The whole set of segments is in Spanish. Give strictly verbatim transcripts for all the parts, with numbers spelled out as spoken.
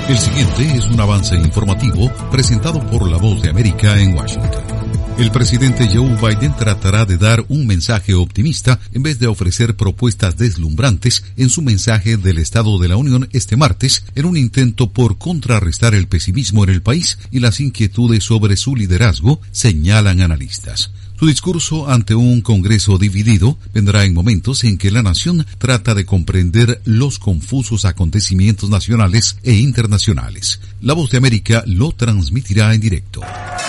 El siguiente es un avance informativo presentado por La Voz de América en Washington. El presidente Joe Biden tratará de dar un mensaje optimista en vez de ofrecer propuestas deslumbrantes en su mensaje del Estado de la Unión este martes, en un intento por contrarrestar el pesimismo en el país y las inquietudes sobre su liderazgo, señalan analistas. Su discurso ante un Congreso dividido vendrá en momentos en que la nación trata de comprender los confusos acontecimientos nacionales e internacionales. La Voz de América lo transmitirá en directo.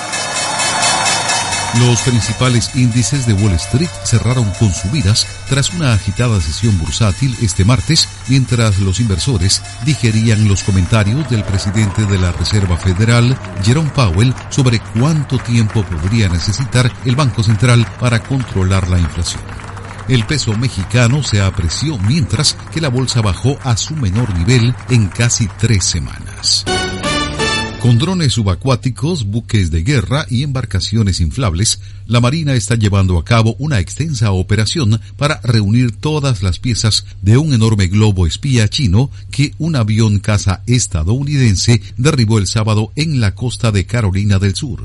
Los principales índices de Wall Street cerraron con subidas tras una agitada sesión bursátil este martes, mientras los inversores digerían los comentarios del presidente de la Reserva Federal, Jerome Powell, sobre cuánto tiempo podría necesitar el Banco Central para controlar la inflación. El peso mexicano se apreció mientras que la bolsa bajó a su menor nivel en casi tres semanas. Con drones subacuáticos, buques de guerra y embarcaciones inflables, la Marina está llevando a cabo una extensa operación para reunir todas las piezas de un enorme globo espía chino que un avión caza estadounidense derribó el sábado en la costa de Carolina del Sur.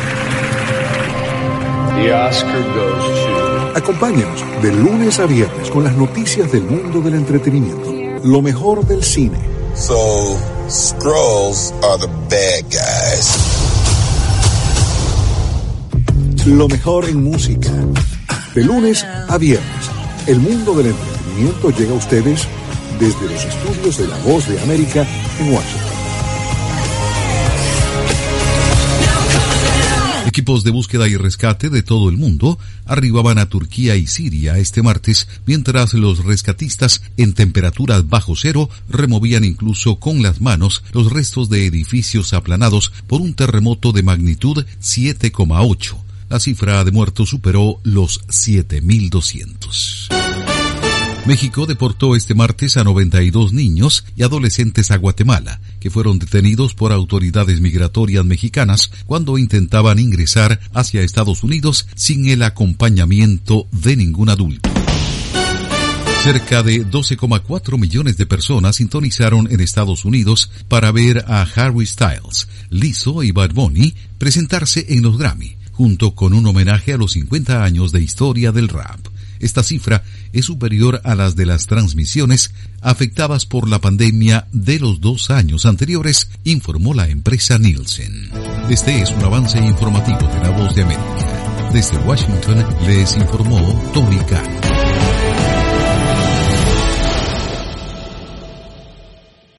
The Oscar goes to... Acompáñenos de lunes a viernes con las noticias del mundo del entretenimiento. Lo mejor del cine. So, Skrulls are the bad guys. Lo mejor en música. De lunes a viernes, el mundo del entretenimiento llega a ustedes desde los estudios de La Voz de América en Washington. Equipos de búsqueda y rescate de todo el mundo arribaban a Turquía y Siria este martes, mientras los rescatistas en temperaturas bajo cero removían incluso con las manos los restos de edificios aplanados por un terremoto de magnitud siete coma ocho. La cifra de muertos superó los siete mil doscientos. México deportó este martes a noventa y dos niños y adolescentes a Guatemala, que fueron detenidos por autoridades migratorias mexicanas cuando intentaban ingresar hacia Estados Unidos sin el acompañamiento de ningún adulto. Cerca de doce coma cuatro millones de personas sintonizaron en Estados Unidos para ver a Harry Styles, Lizzo y Bad Bunny presentarse en los Grammy, junto con un homenaje a los cincuenta años de historia del rap. Esta cifra es superior a las de las transmisiones afectadas por la pandemia de los dos años anteriores, informó la empresa Nielsen. Este es un avance informativo de La Voz de América. Desde Washington les informó Tony Khan.